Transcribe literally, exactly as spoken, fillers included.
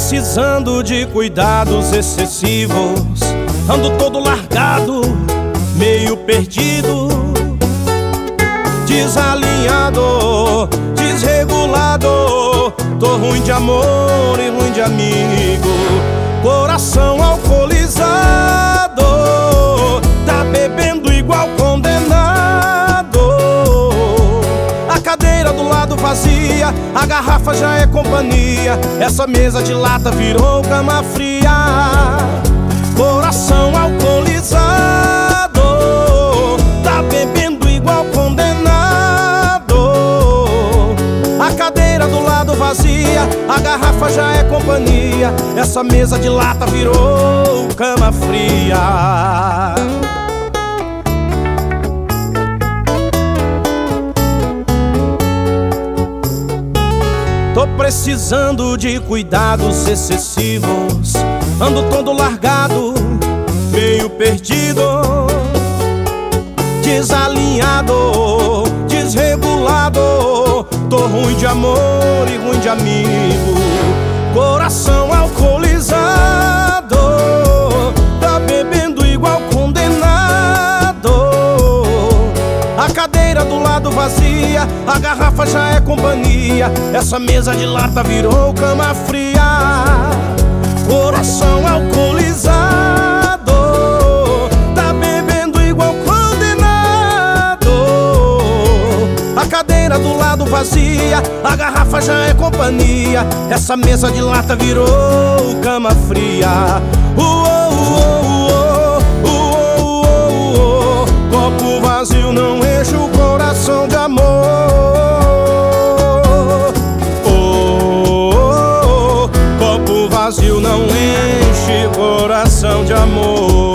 precisando de cuidados excessivos. Ando todo largado, meio perdido, desalinhado, desregulado. Tô ruim de amor e ruim de amigo. Coração alcoolizado, tá bebendo igual condenado. A cadeira do lado vazia, a garrafa já é companhia. Essa mesa de lata virou cama fria. Coração alcoolizado, tá bebendo igual condenado. A cadeira do lado vazia, a garrafa já é companhia. Essa mesa de lata virou cama fria. Tô precisando de cuidados excessivos. Ando todo largado, meio perdido, desalinhado, desregulado. Tô ruim de amor e ruim de amigo. Coração alcoolizado, tá bebendo igual condenado. A cadeira do lado vazia, a garrafa já é companhia. Essa mesa de lata virou cama fria. Coração alcoolizado, tá bebendo igual condenado. A cadeira do lado vazia, a garrafa já é companhia. Essa mesa de lata virou cama fria. Uou, uou, uou, uou, uou. Copo vazio não enche o coração de amor. Vazio não enche coração de amor.